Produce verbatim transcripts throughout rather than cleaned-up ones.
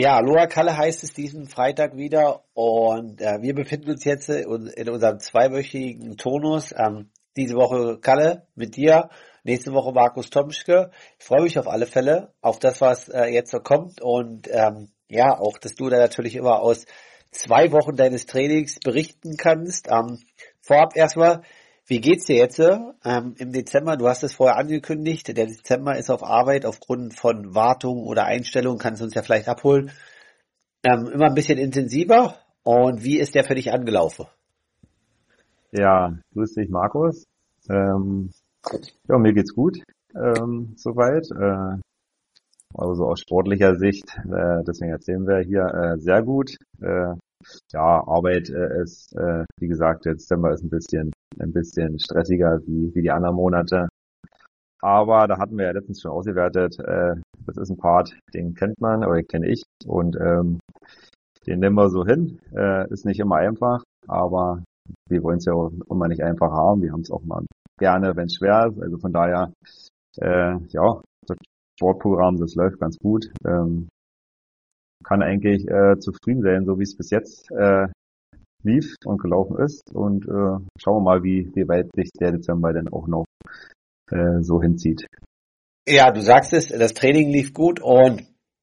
Ja, Aloha Kalle heißt es diesen Freitag wieder und äh, wir befinden uns jetzt in, in unserem zweiwöchigen Turnus. Ähm, diese Woche Kalle mit dir, nächste Woche Markus Tomschke. Ich freue mich auf alle Fälle auf das, was äh, jetzt so kommt und ähm, ja, auch, dass du da natürlich immer aus zwei Wochen deines Trainings berichten kannst. Ähm, vorab erstmal, wie geht's dir jetzt ähm, im Dezember? Du hast es vorher angekündigt. Der Dezember ist auf Arbeit aufgrund von Wartung oder Einstellung. Kannst du uns ja vielleicht abholen. Ähm, immer ein bisschen intensiver. Und wie ist der für dich angelaufen? Ja, grüß dich, Markus. Ähm, ja, mir geht's gut, ähm, soweit. Äh, also aus sportlicher Sicht, äh, deswegen erzählen wir hier, äh, sehr gut. Äh, ja, Arbeit äh, ist, äh, wie gesagt, der Dezember ist ein bisschen, ein bisschen stressiger wie, wie die anderen Monate. Aber da hatten wir ja letztens schon ausgewertet, äh, das ist ein Part, den kennt man, oder den kenne ich. Und ähm, den nehmen wir so hin. Äh, ist nicht immer einfach, aber wir wollen es ja auch immer nicht einfach haben. Wir haben es auch mal gerne, wenn es schwer ist. Also von daher, äh, ja, das Sportprogramm, das läuft ganz gut. Ähm, kann eigentlich äh, zufrieden sein, so wie es bis jetzt äh, lief und gelaufen ist. Und äh, schauen wir mal, wie, wie weit sich der Dezember denn auch noch äh, so hinzieht. Ja, du sagst es, das Training lief gut und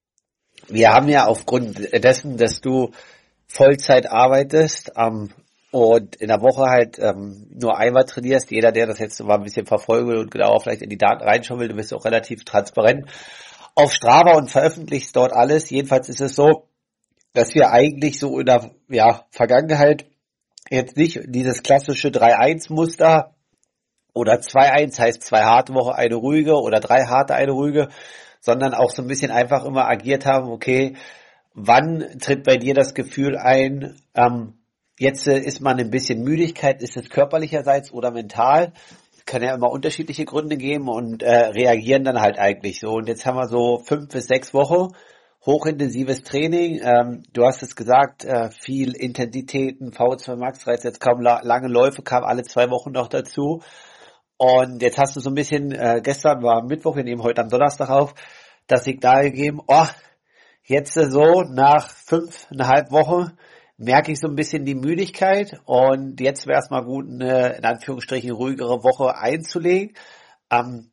wir haben ja aufgrund dessen, dass du Vollzeit arbeitest ähm, und in der Woche halt ähm, nur einmal trainierst, jeder, der das jetzt mal ein bisschen verfolgen will und genauer vielleicht in die Daten reinschauen will, du bist auch relativ transparent auf Strava und veröffentlichst dort alles. Jedenfalls ist es so, dass wir eigentlich so in der ja, Vergangenheit jetzt nicht dieses klassische drei eins Muster oder zwei eins heißt zwei harte Woche, eine ruhige oder drei harte, eine ruhige, sondern auch so ein bisschen einfach immer agiert haben, okay, wann tritt bei dir das Gefühl ein, ähm, jetzt äh, ist man ein bisschen Müdigkeit, ist es körperlicherseits oder mental? Es kann ja immer unterschiedliche Gründe geben und äh, reagieren dann halt eigentlich so. Und jetzt haben wir so fünf bis sechs Wochen hochintensives Training. Ähm, du hast es gesagt, äh, viel Intensitäten, V zwei Max Reiz, jetzt kaum la- lange Läufe, kam alle zwei Wochen noch dazu. Und jetzt hast du so ein bisschen, äh, gestern war Mittwoch, wir nehmen heute am Donnerstag auf, das Signal gegeben, oh, jetzt äh, so nach fünfeinhalb Wochen merke ich so ein bisschen die Müdigkeit und jetzt wäre es mal gut, eine in Anführungsstrichen ruhigere Woche einzulegen. Ähm,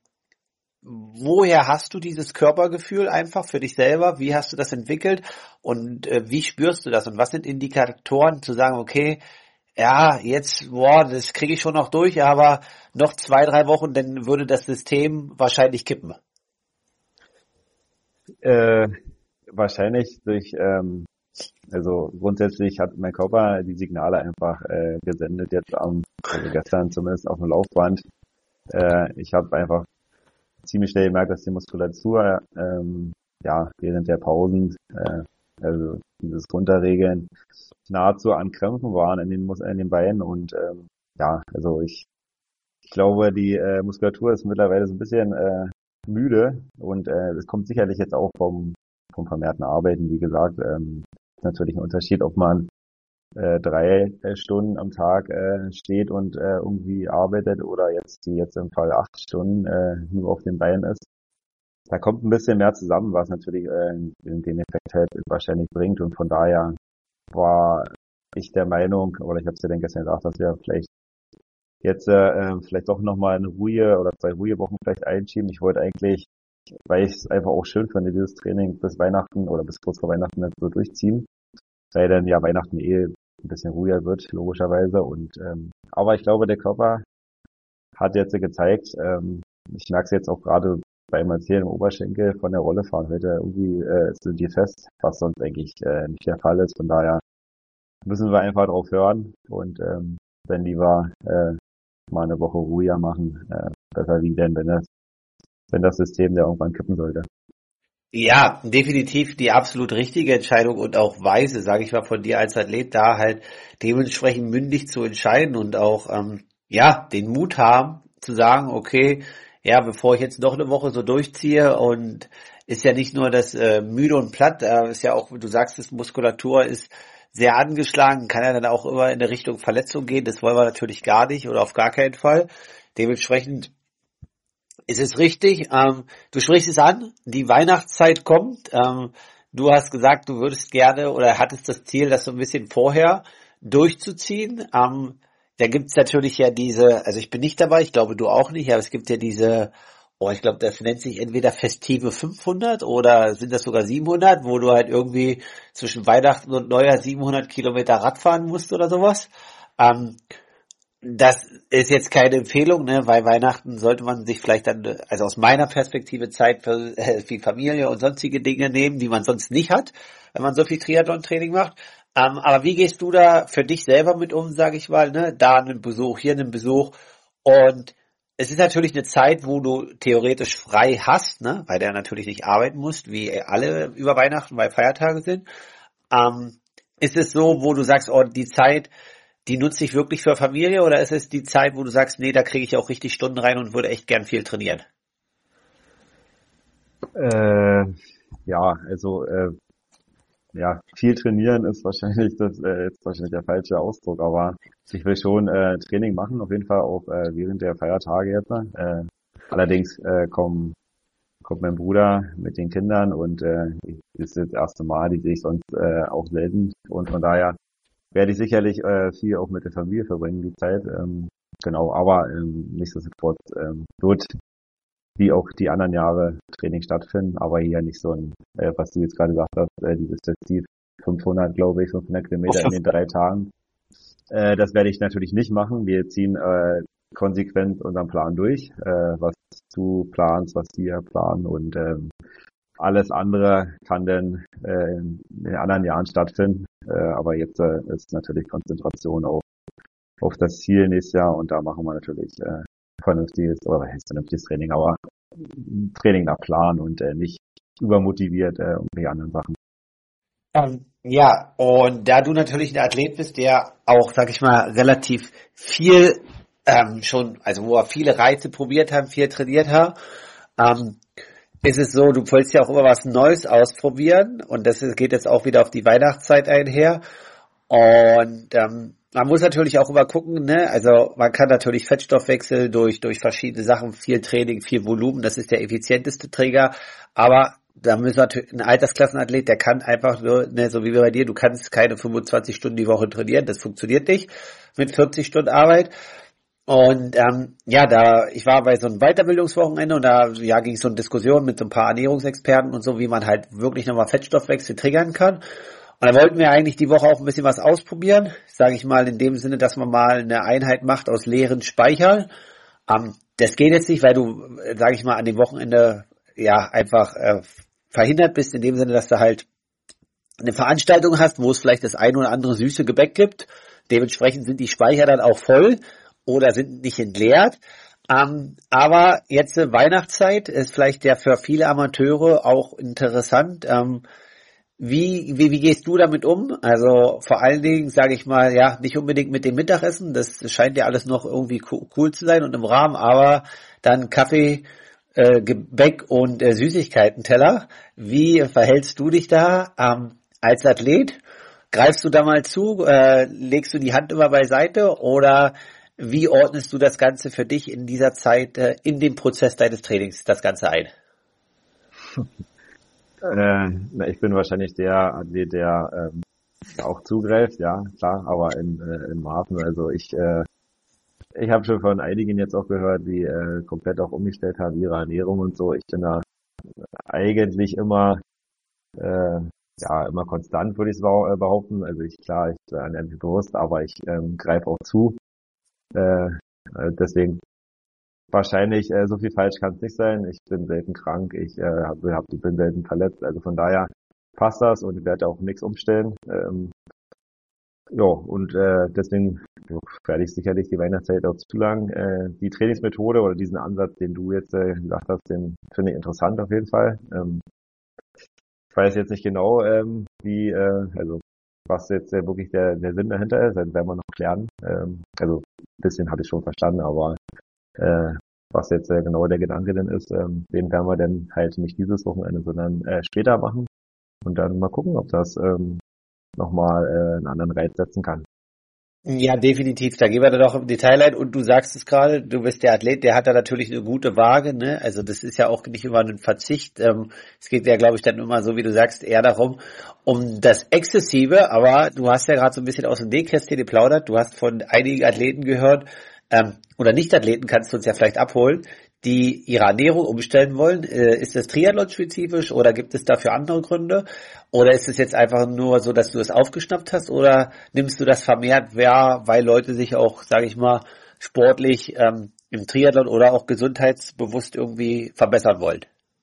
woher hast du dieses Körpergefühl einfach für dich selber? Wie hast du das entwickelt und äh, wie spürst du das? Und was sind Indikatoren zu sagen, okay, ja, jetzt, boah, das kriege ich schon noch durch, aber noch zwei, drei Wochen, dann würde das System wahrscheinlich kippen. Äh, wahrscheinlich durch, ähm, also grundsätzlich hat mein Körper die Signale einfach äh, gesendet jetzt am, also gestern zumindest auf dem Laufband. Äh, ich habe einfach ziemlich schnell gemerkt, dass die Muskulatur ähm, ja während der Pausen, äh, also dieses Runterregeln, nahezu an Krämpfen waren in den Mus in den Beinen und ähm, ja, also ich, ich glaube, die äh, Muskulatur ist mittlerweile so ein bisschen äh, müde und äh, es kommt sicherlich jetzt auch vom vom vermehrten Arbeiten, wie gesagt, ähm, ist natürlich ein Unterschied, ob man äh, drei äh, Stunden am Tag äh, steht und äh, irgendwie arbeitet oder jetzt die jetzt im Fall acht Stunden äh, nur auf den Beinen ist. Da kommt ein bisschen mehr zusammen, was natürlich äh, den Effekt halt wahrscheinlich bringt und von daher war ich der Meinung, oder ich habe es dir dann gestern gesagt, dass wir vielleicht jetzt äh, vielleicht doch nochmal eine ruhige oder zwei ruhige Wochen vielleicht einschieben. Ich wollte eigentlich, weil ich es einfach auch schön finde, dieses Training bis Weihnachten oder bis kurz vor Weihnachten so durchziehen, weil dann ja Weihnachten eh ein bisschen ruhiger wird, logischerweise. Und ähm, aber ich glaube, der Körper hat jetzt gezeigt, ähm, ich merke es jetzt auch gerade beim Erzählen im Oberschenkel von der Rolle fahren heute irgendwie äh, sind die fest, was sonst eigentlich äh, nicht der Fall ist. Von daher müssen wir einfach drauf hören und ähm, dann lieber äh, mal eine Woche ruhiger machen, äh, besser wie denn, wenn das, wenn das System ja irgendwann kippen sollte. Ja, definitiv die absolut richtige Entscheidung und auch weise, sage ich mal, von dir als Athlet, da halt dementsprechend mündig zu entscheiden und auch ähm, ja den Mut haben zu sagen, okay, ja, bevor ich jetzt noch eine Woche so durchziehe und ist ja nicht nur das äh, müde und platt, äh, ist ja auch, du sagst, es Muskulatur ist sehr angeschlagen, kann ja dann auch immer in eine Richtung Verletzung gehen. Das wollen wir natürlich gar nicht oder auf gar keinen Fall. Dementsprechend ist es richtig, ähm, du sprichst es an, die Weihnachtszeit kommt, ähm, du hast gesagt, du würdest gerne oder hattest das Ziel, das so ein bisschen vorher durchzuziehen. Ähm, da gibt's natürlich ja diese, also ich bin nicht dabei, ich glaube du auch nicht, aber es gibt ja diese, oh, ich glaube, das nennt sich entweder Festive fünfhundert oder sind das sogar siebenhundert, wo du halt irgendwie zwischen Weihnachten und Neujahr siebenhundert Kilometer Rad fahren musst oder sowas. Ähm, Das ist jetzt keine Empfehlung, ne, weil Weihnachten sollte man sich vielleicht dann, also aus meiner Perspektive Zeit für äh, viel Familie und sonstige Dinge nehmen, die man sonst nicht hat, wenn man so viel Triathlon-Training macht. Ähm, aber wie gehst du da für dich selber mit um, sage ich mal, ne? Da einen Besuch, hier einen Besuch. Und es ist natürlich eine Zeit, wo du theoretisch frei hast, ne, weil du ja natürlich nicht arbeiten musst, wie alle über Weihnachten, weil Feiertage sind. Ähm, ist es so, wo du sagst, oh, die Zeit, die nutze ich wirklich für Familie oder ist es die Zeit, wo du sagst, nee, da kriege ich auch richtig Stunden rein und würde echt gern viel trainieren? Äh, ja, also äh, ja, viel trainieren ist wahrscheinlich das äh, ist wahrscheinlich der falsche Ausdruck, aber ich will schon äh, Training machen, auf jeden Fall auch äh, während der Feiertage jetzt. Äh, allerdings äh, kommen kommt mein Bruder mit den Kindern und äh, das ist das erste Mal, die sehe ich sonst äh, auch selten und von daher werde ich sicherlich äh, viel auch mit der Familie verbringen, die Zeit. Ähm, genau, aber ähm, nichtsdestotrotz ähm, wird wie auch die anderen Jahre Training stattfinden, aber hier nicht so ein, äh, was du jetzt gerade gesagt hast, äh, dieses Festiv fünfhundert, glaube ich, fünfhundert Auf Kilometer in fünf- den drei Tagen. Äh, das werde ich natürlich nicht machen. Wir ziehen äh, konsequent unseren Plan durch, äh, was du planst, was wir planen und ähm, alles andere kann dann äh, in den anderen Jahren stattfinden. Äh, aber jetzt äh, ist natürlich Konzentration auf, auf das Ziel nächstes Jahr und da machen wir natürlich äh, vernünftiges, oder was heißt vernünftiges Training, aber Training nach Plan und äh, nicht übermotiviert äh, um die anderen Sachen. Ähm, ja, und da du natürlich ein Athlet bist, der auch, sag ich mal, relativ viel ähm, schon, also wo er viele Reize probiert hat, viel trainiert hat, ähm, ist es so, du wolltest ja auch immer was Neues ausprobieren und das ist- geht jetzt auch wieder auf die Weihnachtszeit einher. Und ähm, man muss natürlich auch immer gucken, ne? Also man kann natürlich Fettstoffwechsel durch durch verschiedene Sachen, viel Training, viel Volumen, das ist der effizienteste Träger, aber da müssen wir natürlich, ein Altersklassenathlet, der kann einfach nur, ne, so wie bei dir, du kannst keine fünfundzwanzig Stunden die Woche trainieren, das funktioniert nicht mit vierzig Stunden Arbeit. Und ähm, ja, da ich war bei so einem Weiterbildungswochenende und da ja ging es so eine Diskussion mit so ein paar Ernährungsexperten und so, wie man halt wirklich nochmal Fettstoffwechsel triggern kann. Und da wollten wir eigentlich die Woche auch ein bisschen was ausprobieren, sage ich mal, in dem Sinne, dass man mal eine Einheit macht aus leeren Speichern. Ähm, das geht jetzt nicht, weil du, sage ich mal, an dem Wochenende ja einfach äh, verhindert bist, in dem Sinne, dass du halt eine Veranstaltung hast, wo es vielleicht das ein oder andere süße Gebäck gibt. Dementsprechend sind die Speicher dann auch voll oder sind nicht entleert. Ähm, aber jetzt äh, Weihnachtszeit ist vielleicht ja für viele Amateure auch interessant. Ähm, wie, wie, wie gehst du damit um? Also vor allen Dingen, sage ich mal, ja, nicht unbedingt mit dem Mittagessen, das scheint ja alles noch irgendwie co- cool zu sein und im Rahmen, aber dann Kaffee, äh, Gebäck und äh, Süßigkeiten-Teller. Wie verhältst du dich da ähm, als Athlet? Greifst du da mal zu? Äh, legst du die Hand immer beiseite oder wie ordnest du das Ganze für dich in dieser Zeit, äh, in dem Prozess deines Trainings, das Ganze ein? Äh, na, ich bin wahrscheinlich der Athlet, der ähm, auch zugreift, ja, klar, aber in, äh, in Maßen. Also ich, äh, ich habe schon von einigen jetzt auch gehört, die äh, komplett auch umgestellt haben, ihre Ernährung und so. Ich bin da eigentlich immer, äh, ja, immer konstant, würde ich es behaupten. Also ich, klar, ich ernähre mich bewusst, aber ich ähm, greife auch zu. Äh, äh, deswegen wahrscheinlich äh, so viel falsch kann es nicht sein. Ich bin selten krank, ich äh, hab, hab, bin selten verletzt. Also von daher passt das und ich werde auch nichts umstellen. Ähm, ja, und äh, deswegen ja, werde ich sicherlich die Weihnachtszeit auch zu lang. Äh, die Trainingsmethode oder diesen Ansatz, den du jetzt äh, gesagt hast, den finde ich interessant auf jeden Fall. Ähm, ich weiß jetzt nicht genau, ähm, wie, äh, also was jetzt äh, wirklich der, der Sinn dahinter ist, das werden wir noch klären. Ähm, also ein bisschen habe ich schon verstanden, aber äh, was jetzt äh, genau der Gedanke denn ist, ähm, den werden wir dann halt nicht dieses Wochenende, sondern äh, später machen und dann mal gucken, ob das ähm, nochmal äh, einen anderen Reiz setzen kann. Ja, definitiv. Da gehen wir dann noch im Detail ein. Und du sagst es gerade, du bist der Athlet, der hat da natürlich eine gute Waage, ne? Also das ist ja auch nicht immer ein Verzicht. Ähm, es geht ja, glaube ich, dann immer so, wie du sagst, eher darum, um das Exzessive. Aber du hast ja gerade so ein bisschen aus dem Nähkästchen geplaudert. Du hast von einigen Athleten gehört, ähm, oder Nicht-Athleten, kannst du uns ja vielleicht abholen, die ihre Ernährung umstellen wollen. Äh, ist das Triathlon-spezifisch oder gibt es dafür andere Gründe? Oder ist es jetzt einfach nur so, dass du es aufgeschnappt hast? Oder nimmst du das vermehrt wahr, weil Leute sich auch, sage ich mal, sportlich ähm, im Triathlon oder auch gesundheitsbewusst irgendwie verbessern wollen?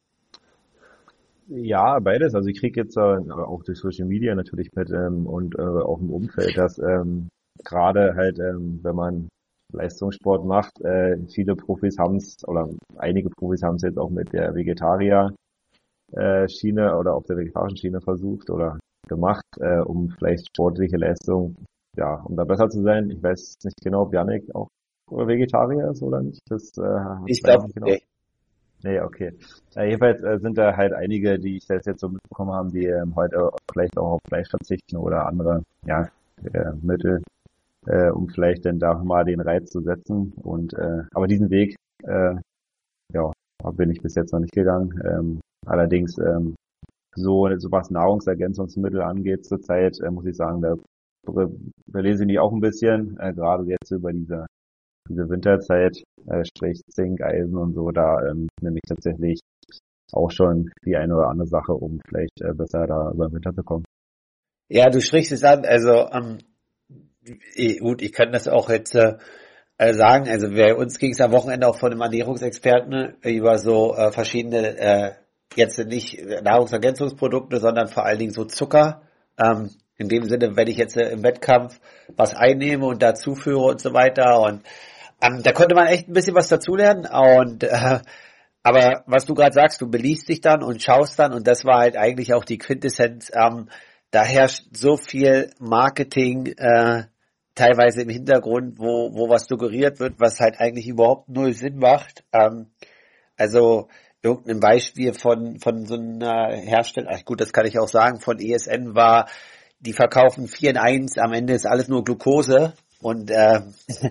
Ja, beides. Also ich kriege jetzt äh, auch durch Social Media natürlich mit ähm, und äh, auch im Umfeld, dass ähm, gerade halt, ähm, wenn man Leistungssport macht, äh, viele Profis haben es, oder einige Profis haben es jetzt auch mit der Vegetarier äh, Schiene oder auf der vegetarischen Schiene versucht oder gemacht, äh, um vielleicht sportliche Leistung, ja, um da besser zu sein. Ich weiß nicht genau, ob Yannick auch Vegetarier ist oder nicht. Das äh, Ich weiß ich glaube, nicht genau. nee. Nee, okay. Äh, jedenfalls äh, sind da halt einige, die ich das jetzt so mitbekommen haben, die ähm, heute vielleicht auch auf Fleisch verzichten oder andere, ja, äh, Mittel, äh, um vielleicht dann da mal den Reiz zu setzen. Und äh, aber diesen Weg, äh, ja, bin ich bis jetzt noch nicht gegangen. Ähm, allerdings ähm, so, so was Nahrungsergänzungsmittel angeht zurzeit, äh, muss ich sagen, da belese ich mich auch ein bisschen, äh, gerade jetzt über diese diese Winterzeit, äh, sprich Zink, Eisen und so, da ähm, nehme ich tatsächlich auch schon die eine oder andere Sache, um vielleicht äh, besser da über den Winter zu kommen. Ja, du sprichst es an. Also ähm, ich, gut, ich kann das auch jetzt äh, äh, sagen. Also bei uns ging es am Wochenende auch von einem Ernährungsexperten über so äh, verschiedene, äh, jetzt nicht Nahrungsergänzungsprodukte, sondern vor allen Dingen so Zucker. Ähm, in dem Sinne, wenn ich jetzt äh, im Wettkampf was einnehme und dazu führe und so weiter. Und ähm, da konnte man echt ein bisschen was dazulernen. Und äh, aber was du gerade sagst, du beliest dich dann und schaust dann, und das war halt eigentlich auch die Quintessenz. Ähm, da herrscht so viel Marketing, äh, teilweise im Hintergrund, wo, wo was suggeriert wird, was halt eigentlich überhaupt null Sinn macht. Ähm, also irgendein Beispiel von, von so einer Hersteller, ach gut, das kann ich auch sagen, von E S N war, die verkaufen vier in eins, am Ende ist alles nur Glucose und äh,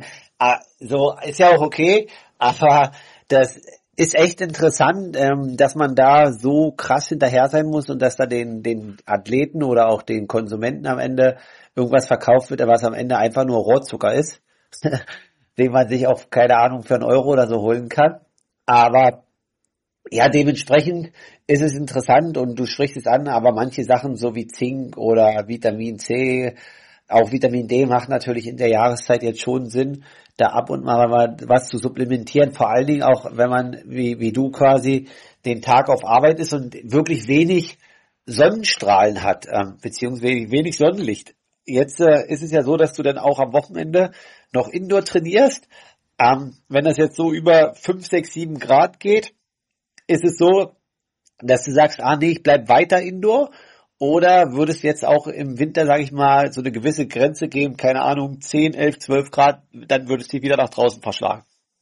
so ist ja auch okay, aber das ist echt interessant, ähm, dass man da so krass hinterher sein muss und dass da den, den Athleten oder auch den Konsumenten am Ende irgendwas verkauft wird, was am Ende einfach nur Rohrzucker ist, den man sich auf, keine Ahnung, für einen Euro oder so holen kann. Aber ja, dementsprechend ist es interessant und du sprichst es an, aber manche Sachen so wie Zink oder Vitamin C, auch Vitamin D macht natürlich in der Jahreszeit jetzt schon Sinn, da ab und mal was zu supplementieren, vor allen Dingen auch, wenn man, wie, wie du quasi, den Tag auf Arbeit ist und wirklich wenig Sonnenstrahlen hat, ähm, beziehungsweise wenig Sonnenlicht. Jetzt äh, ist es ja so, dass du dann auch am Wochenende noch Indoor trainierst. Ähm, wenn das jetzt so über fünf, sechs, sieben Grad geht, ist es so, dass du sagst, ah nee, ich bleib weiter Indoor? Oder würdest du jetzt auch im Winter, sage ich mal, so eine gewisse Grenze geben, keine Ahnung, zehn, elf, zwölf Grad, dann würdest du dich wieder nach draußen verschlagen?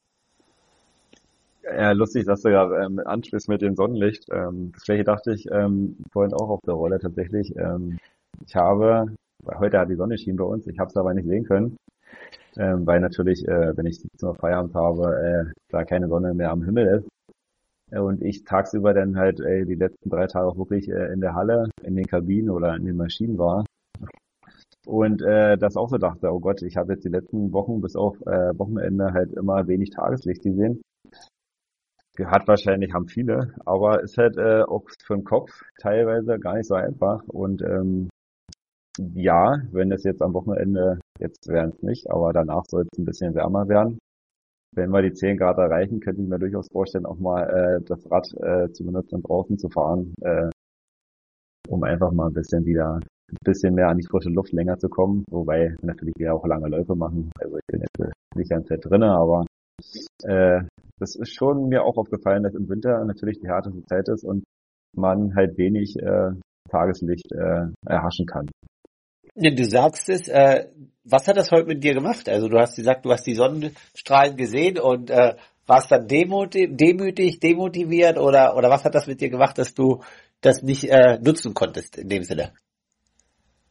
Ja, lustig, dass du ja ähm, ansprichst mit dem Sonnenlicht. Ähm, das gleiche dachte ich ähm, vorhin auch auf der Rolle tatsächlich. Ähm, ich habe, weil heute hat die Sonne schien bei uns, ich habe es aber nicht sehen können, ähm, weil natürlich, äh, wenn ich siebzehn Uhr Feierabend habe, äh, da keine Sonne mehr am Himmel ist. Und ich tagsüber dann halt äh, die letzten drei Tage auch wirklich äh, in der Halle, in den Kabinen oder in den Maschinen war. Und äh, das auch so dachte, oh Gott, ich habe jetzt die letzten Wochen bis auf äh, Wochenende halt immer wenig Tageslicht gesehen. Hat wahrscheinlich, haben viele, aber ist halt äh, auch für den Kopf teilweise gar nicht so einfach. Und ähm, ja, wenn es jetzt am Wochenende, jetzt wären es nicht, aber danach soll es ein bisschen wärmer werden. Wenn wir die zehn Grad erreichen, könnte ich mir durchaus vorstellen, auch mal äh, das Rad äh, zu benutzen und draußen zu fahren, äh, um einfach mal ein bisschen wieder, ein bisschen mehr an die frische Luft länger zu kommen. Wobei natürlich wir auch lange Läufe machen. Also ich bin jetzt nicht die ganze Zeit drinne, aber äh, das ist schon mir auch aufgefallen, dass im Winter natürlich die härteste Zeit ist und man halt wenig äh, Tageslicht äh, erhaschen kann. Ja, du sagst es, äh, was hat das heute mit dir gemacht? Also du hast gesagt, du hast die Sonnenstrahlen gesehen und äh, warst dann demütig, demütig, demotiviert oder oder was hat das mit dir gemacht, dass du das nicht äh, nutzen konntest in dem Sinne?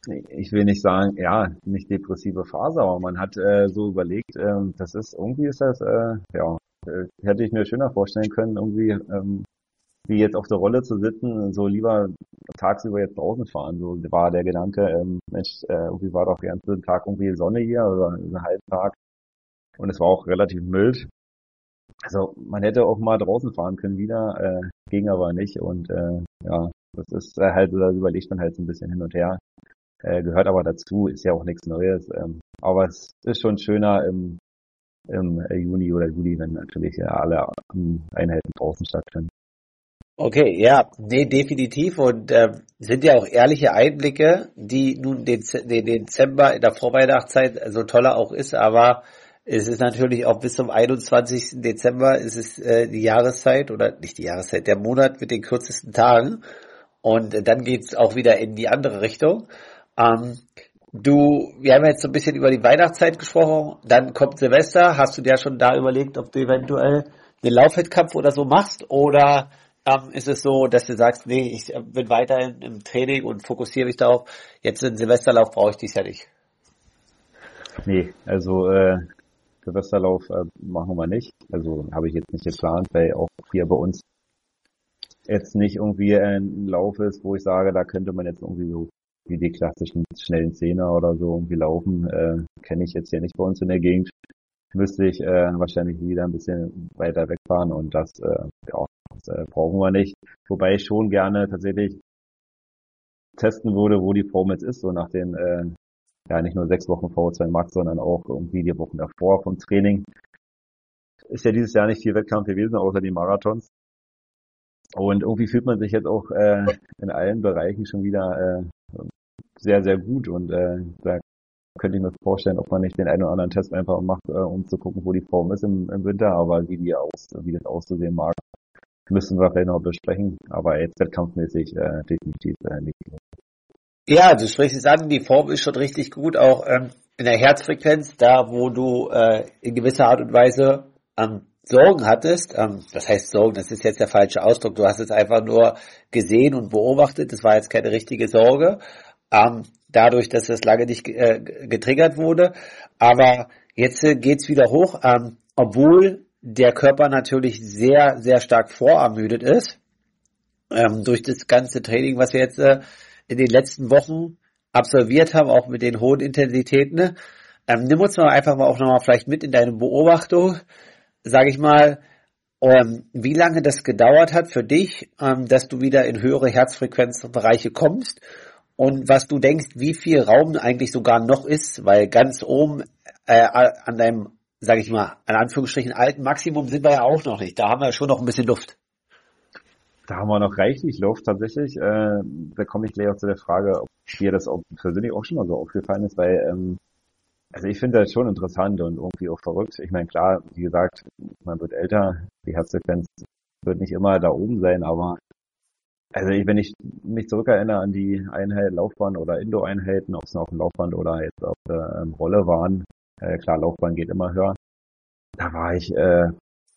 ich will nicht sagen, ja, nicht depressive Phase, aber man hat äh, so überlegt, ähm, das ist, irgendwie ist das, äh, ja, äh, hätte ich mir schöner vorstellen können, irgendwie, ähm, wie jetzt auf der Rolle zu sitzen, so lieber tagsüber jetzt draußen fahren. So war der Gedanke, ähm, Mensch, äh, irgendwie war doch den ganzen Tag irgendwie Sonne hier, oder einen halben Tag. Und es war auch relativ mild. Also man hätte auch mal draußen fahren können wieder, äh, ging aber nicht. Und äh, ja, das ist äh, halt, da überlegt man halt so ein bisschen hin und her. Äh, gehört aber dazu, ist ja auch nichts Neues. Ähm, aber es ist schon schöner im, im Juni oder Juli, wenn natürlich ja alle ähm, Einheiten draußen stattfinden. Okay, ja, nee, definitiv und ähm, sind ja auch ehrliche Einblicke, die nun den, Z- den Dezember in der Vorweihnachtszeit so toller auch ist, aber es ist natürlich auch bis zum einundzwanzigsten Dezember ist es äh, die Jahreszeit oder nicht die Jahreszeit, der Monat mit den kürzesten Tagen und äh, dann geht's auch wieder in die andere Richtung. Ähm, du, wir haben jetzt so ein bisschen über die Weihnachtszeit gesprochen, dann kommt Silvester, hast du dir schon da überlegt, ob du eventuell einen Laufwettkampf oder so machst oder ähm, ist es so, dass du sagst, nee, ich äh, bin weiterhin im Training und fokussiere mich darauf, jetzt einen Silvesterlauf brauche ich dies ja nicht. Nee, also äh, Silvesterlauf äh, machen wir nicht. Also habe ich jetzt nicht geplant, weil auch hier bei uns jetzt nicht irgendwie ein Lauf ist, wo ich sage, da könnte man jetzt irgendwie so wie die klassischen schnellen Zehner oder so irgendwie laufen. Äh, kenne ich jetzt hier nicht bei uns in der Gegend. Müsste ich äh, wahrscheinlich wieder ein bisschen weiter wegfahren und das, äh, ja, das äh, brauchen wir nicht. Wobei ich schon gerne tatsächlich testen würde, wo die Form jetzt ist, so nach den, äh, ja, nicht nur sechs Wochen V O zwei Max, sondern auch irgendwie die Wochen davor vom Training. Ist ja dieses Jahr nicht viel Wettkampf gewesen, außer die Marathons. Und irgendwie fühlt man sich jetzt auch äh, in allen Bereichen schon wieder äh, sehr, sehr gut. Und äh, da könnte ich mir vorstellen, ob man nicht den einen oder anderen Test einfach macht, äh, um zu gucken, wo die Form ist im, im Winter. Aber wie die aus, wie das auszusehen mag, müssen wir vielleicht noch besprechen. Aber jetzt wettkampfmäßig äh, definitiv äh, nicht. Ja, du sprichst es an, die Form ist schon richtig gut, auch ähm, in der Herzfrequenz, da wo du äh, in gewisser Art und Weise ähm, Sorgen hattest, ähm, das heißt Sorgen, das ist jetzt der falsche Ausdruck, du hast es einfach nur gesehen und beobachtet, das war jetzt keine richtige Sorge, ähm, dadurch, dass das lange nicht äh, getriggert wurde, aber jetzt äh, geht's wieder hoch, ähm, obwohl der Körper natürlich sehr, sehr stark vorermüdet ist, ähm, durch das ganze Training, was wir jetzt äh, in den letzten Wochen absolviert haben, auch mit den hohen Intensitäten. Ne? Ähm, nimm uns mal einfach mal auch nochmal vielleicht mit in deine Beobachtung, sage ich mal, ähm, wie lange das gedauert hat für dich, ähm, dass du wieder in höhere Herzfrequenzbereiche kommst und was du denkst, wie viel Raum eigentlich sogar noch ist, weil ganz oben äh, an deinem, sage ich mal, an Anführungsstrichen alten Maximum sind wir ja auch noch nicht. Da haben wir schon noch ein bisschen Luft. Da haben wir noch reichlich Luft tatsächlich. Äh, da komme ich gleich auch zu der Frage, ob dir das auch persönlich auch schon mal so aufgefallen ist, weil ähm, also ich finde das schon interessant und irgendwie auch verrückt. Ich meine, klar, wie gesagt, man wird älter, die Herzfrequenz wird nicht immer da oben sein, aber also ich, wenn ich mich zurückerinnere an die Einheit Laufbahn oder Indoor-Einheiten, ob es noch auf dem Laufband oder jetzt auf der ähm, Rolle waren, äh, klar, Laufbahn geht immer höher. Da war ich äh,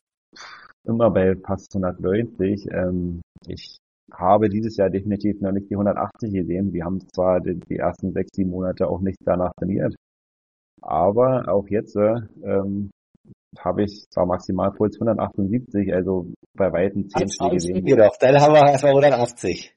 immer bei fast hundertneunzig. Ähm, ich habe dieses Jahr definitiv noch nicht die hundertachtzig gesehen. Wir haben zwar die, die ersten sechs, sieben Monate auch nicht danach trainiert, aber auch jetzt äh, ähm, habe ich zwar Maximalpuls hundertachtundsiebzig, also bei weitem zehn Schläge Schläge weniger. doch, dann haben wir erstmal hundertachtzig.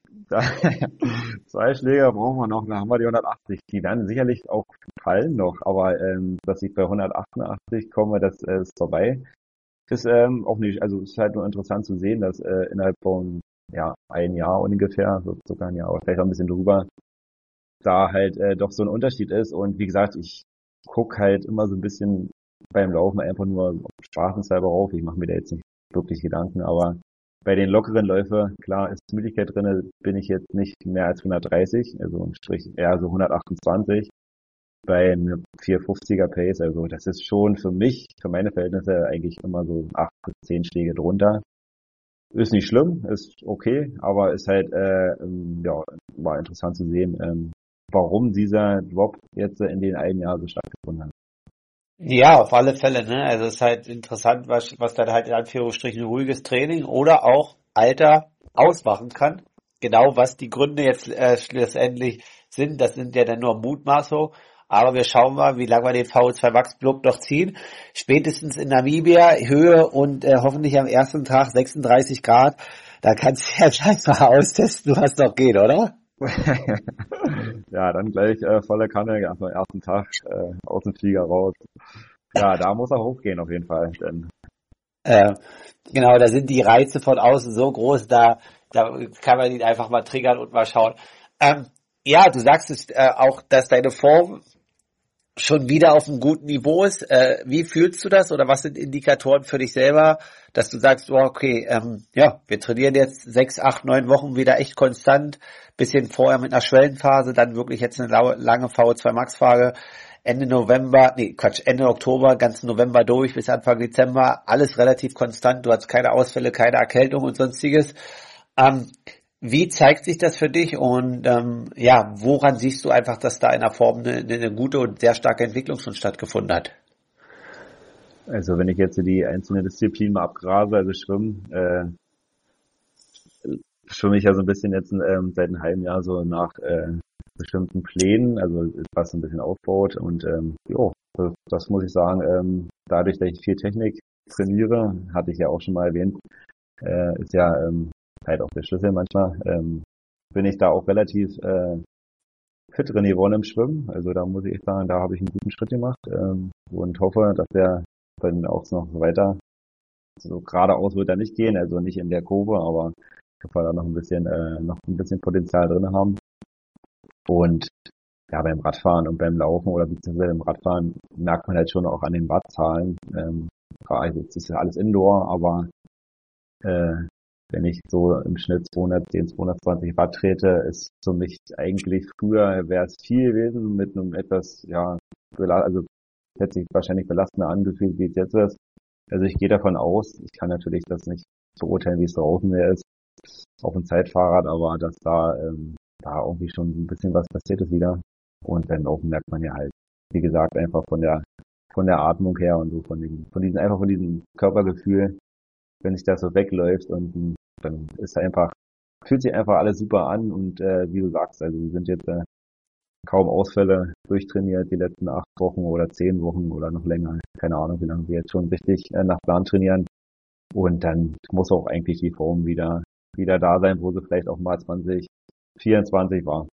Zwei Schläger brauchen wir noch, dann haben wir die hundertachtzig. Die werden sicherlich auch fallen noch, aber ähm, dass ich bei hundertachtundachtzig komme, das äh, ist vorbei. Ist ähm, auch nicht, also ist halt nur interessant zu sehen, dass äh, innerhalb von ja ein Jahr ungefähr, so sogar ein Jahr, aber vielleicht auch ein bisschen drüber, da halt äh, doch so ein Unterschied ist. Und wie gesagt, ich guck halt immer so ein bisschen beim Laufen einfach nur spaßenshalber rauf. Ich mache mir da jetzt nicht wirklich Gedanken, aber bei den lockeren Läufen, klar, ist Müdigkeit drinne, bin ich jetzt nicht mehr als hundertdreißig, also ein Strich eher so hundertachtundzwanzig. Bei einem vierhundertfünfziger Pace, also das ist schon für mich, für meine Verhältnisse eigentlich immer so acht bis zehn Schläge drunter. Ist nicht schlimm, ist okay, aber ist halt, äh, ja, war interessant zu sehen, ähm, warum dieser Drop jetzt in den einen Jahr so stattgefunden hat. Ja, auf alle Fälle, ne? Also es ist halt interessant, was, was dann halt in Anführungsstrichen ruhiges Training oder auch Alter ausmachen kann. genau, was die Gründe jetzt äh, schlussendlich sind, das sind ja dann nur Mutmaßungen. Aber wir schauen mal, wie lange wir den V O zwei Max Block noch ziehen. Spätestens in Namibia, Höhe und äh, hoffentlich am ersten Tag sechsunddreißig Grad. Da kannst du ja gleich mal austesten, was noch geht, oder? Ja, dann gleich äh, volle Kanne am ersten Tag äh, aus dem Flieger raus. Ja, da muss er hochgehen auf jeden Fall. Denn Äh, genau, da sind die Reize von außen so groß, da, da kann man ihn einfach mal triggern und mal schauen. Ähm, ja, du sagst es äh, auch, dass deine Form schon wieder auf einem guten Niveau ist. Äh, wie fühlst du das oder was sind Indikatoren für dich selber, dass du sagst, oh, okay, ähm, ja, wir trainieren jetzt sechs, acht, neun Wochen wieder echt konstant, bisschen vorher mit einer Schwellenphase, dann wirklich jetzt eine lau- lange V O zwei Max Phase, Ende November, nee, Quatsch, Ende Oktober, ganzen November durch bis Anfang Dezember, alles relativ konstant, du hast keine Ausfälle, keine Erkältung und sonstiges. Ähm, Wie zeigt sich das für dich und ähm, ja, woran siehst du einfach, dass da in der Form eine, eine gute und sehr starke Entwicklung schon stattgefunden hat? also wenn ich jetzt die einzelnen Disziplinen mal abgrase, also Schwimmen, äh, schwimme ich ja so ein bisschen jetzt ähm, seit einem halben Jahr so nach äh, bestimmten Plänen, also was so ein bisschen aufbaut und ähm, jo, das, das muss ich sagen, ähm, dadurch, dass ich viel Technik trainiere, hatte ich ja auch schon mal erwähnt, äh, ist ja ähm, halt auch der Schlüssel manchmal, ähm, bin ich da auch relativ äh, fit drin geworden im Schwimmen. Also da muss ich echt sagen, da habe ich einen guten Schritt gemacht ähm, und hoffe, dass der dann auch noch weiter so geradeaus wird er nicht gehen, also nicht in der Kurve, aber dass wir da noch ein bisschen äh, noch ein bisschen Potenzial drin haben. Und ja, beim Radfahren und beim Laufen oder beziehungsweise beim Radfahren merkt man halt schon auch an den Wattzahlen. Ähm, also jetzt ist ja alles Indoor, aber äh, wenn ich so im Schnitt zweihundertzehn, zweihundertzwanzig Watt trete, ist für mich eigentlich früher wäre es viel gewesen mit einem etwas, ja, bela- also hätte sich wahrscheinlich belastender angefühlt, wie es jetzt ist. Also ich gehe davon aus, ich kann natürlich das nicht beurteilen, wie es draußen mehr ist, auf dem Zeitfahrrad, aber dass da, ähm, da irgendwie schon ein bisschen was passiert ist wieder. Und beim Laufen merkt man ja halt, wie gesagt, einfach von der, von der Atmung her und so von diesem, von diesem, einfach von diesem Körpergefühl, wenn sich das so wegläuft und dann ist einfach, fühlt sich einfach alles super an und äh, wie du sagst, also wir sind jetzt äh, kaum Ausfälle durchtrainiert die letzten acht Wochen oder zehn Wochen oder noch länger, keine Ahnung, wie lange wir jetzt schon richtig äh, nach Plan trainieren und dann muss auch eigentlich die Form wieder wieder da sein, wo sie vielleicht auch mal zwanzig vierundzwanzig war.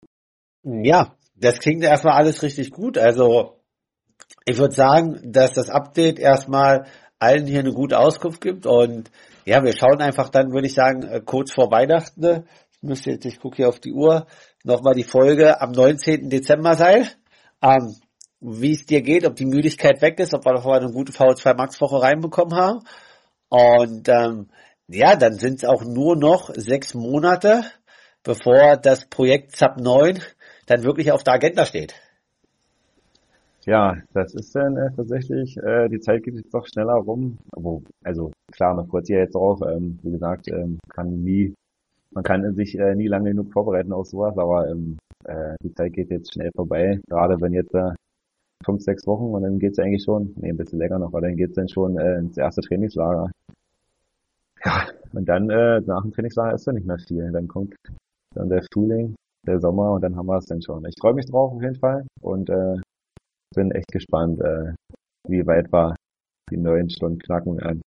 Ja, das klingt erstmal alles richtig gut. Also ich würde sagen, dass das Update erstmal allen hier eine gute Auskunft gibt und ja, wir schauen einfach dann, würde ich sagen, äh, kurz vor Weihnachten. ne? Ich müsste jetzt, ich gucke hier auf die Uhr, nochmal die Folge am neunzehnten Dezember sein. Ähm, wie es dir geht, ob die Müdigkeit weg ist, ob wir noch mal eine gute V O zwei Max Woche reinbekommen haben. Und ähm, ja, dann sind es auch nur noch sechs Monate, bevor das Projekt Sub neun dann wirklich auf der Agenda steht. Ja, das ist dann äh, tatsächlich, äh, die Zeit geht jetzt doch schneller rum. Aber, also klar, man freut sich ja jetzt drauf. Ähm, wie gesagt, ähm, kann nie, man kann sich äh, nie lange genug vorbereiten auf sowas, aber ähm, äh, die Zeit geht jetzt schnell vorbei. Gerade wenn jetzt äh, fünf, sechs Wochen und dann geht's eigentlich schon, nee, ein bisschen länger noch, aber dann geht's dann schon äh, ins erste Trainingslager. Ja, und dann äh, nach dem Trainingslager ist dann nicht mehr viel. Dann kommt dann der Frühling, der Sommer und dann haben wir es dann schon. Ich freue mich drauf auf jeden Fall und äh, bin echt gespannt, äh, wie weit wir die neun Stunden knacken werden.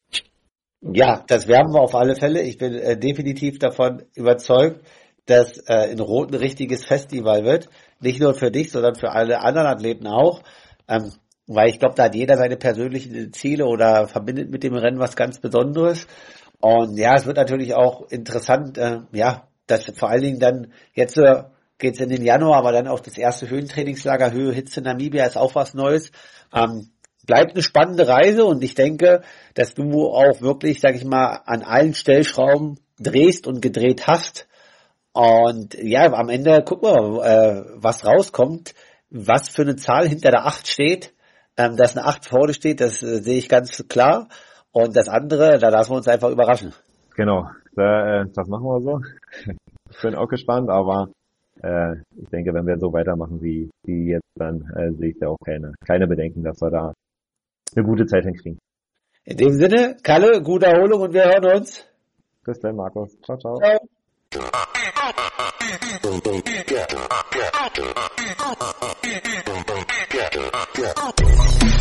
Ja, das werden wir auf alle Fälle. Ich bin äh, definitiv davon überzeugt, dass äh, in Rot ein richtiges Festival wird. Nicht nur für dich, sondern für alle anderen Athleten auch. Ähm, weil ich glaube, da hat jeder seine persönlichen Ziele oder verbindet mit dem Rennen was ganz Besonderes. Und ja, es wird natürlich auch interessant, äh, ja, dass vor allen Dingen dann jetzt äh, geht's in den Januar, aber dann auch das erste Höhentrainingslager Höhe Hitze Namibia ist auch was Neues. Ähm, bleibt eine spannende Reise und ich denke, dass du auch wirklich, sag ich mal, an allen Stellschrauben drehst und gedreht hast. Und ja, am Ende gucken wir, äh, was rauskommt, was für eine Zahl hinter der acht steht. Ähm, dass eine acht vorne steht, das äh, sehe ich ganz klar. Und das andere, da lassen wir uns einfach überraschen. Genau, da, äh, das machen wir so. Ich bin auch gespannt, aber äh, ich denke, wenn wir so weitermachen wie, wie jetzt, dann äh, sehe ich da auch keine, keine Bedenken, dass wir da eine gute Zeit hinkriegen. In dem Sinne, Kalle, gute Erholung und wir hören uns. Bis dann, Markus. Ciao, ciao. Ciao. Yeah.